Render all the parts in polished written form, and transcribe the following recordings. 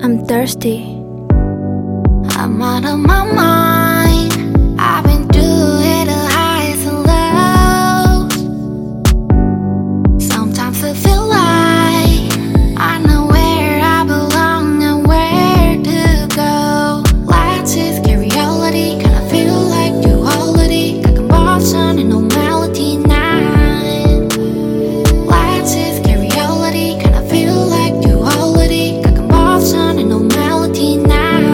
I'm thirsty. I'm out of my mind. I've been through it, the highs and lows. Sometimes I feel like I know where I belong and where to go. Let's escape reality, kinda feel like duality. got convulsion and no melody night. Let's escape reality, kinda feel like duality. got convulsion and no melody night.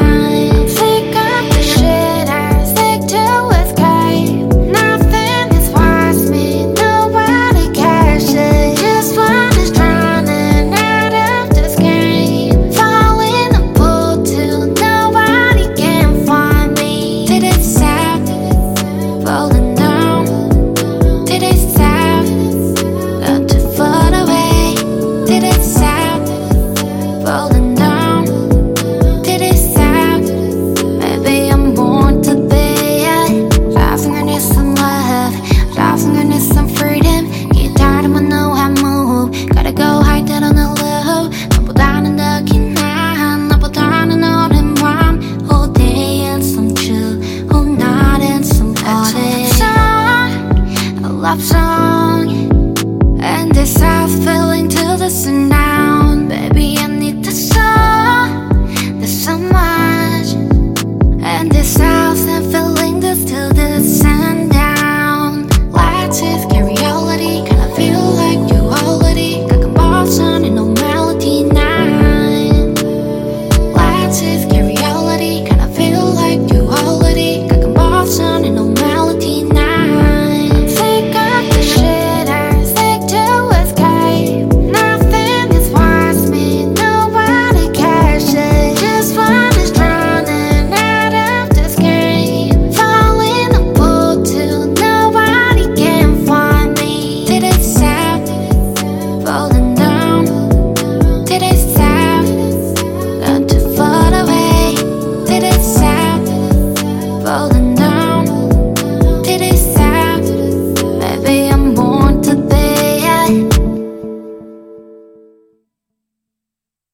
Falling down, did it stop? Maybe I'm born to be it. I think I need some love, I think I need some freedom. Get tired of my know how I move. Gotta go hide that on the low. 너보다는 더 긴 난, 너보다는 오랜 밤. Whole day and some chill, whole night and some party. A love song, and this house feeling till the sundown. Baby, I need the sun, there's so much. And this house and feeling this till the sundown. Let's escape reality, kinda feel like duality. got convulsion and no melody night. Let's escape reality, kinda feel like duality. got convulsion and no melody night. Sick of the shit, I'm sick to escape. Nothing is worth me, nobody cares. Just one is drowning out of this game. Falling a pool till nobody can find me. Did it stop? Falling